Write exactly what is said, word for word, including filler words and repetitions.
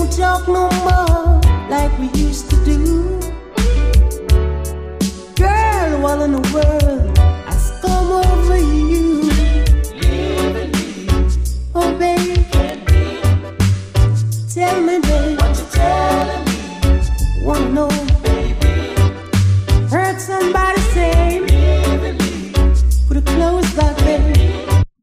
talk no more like we used to do. Girl, what in the world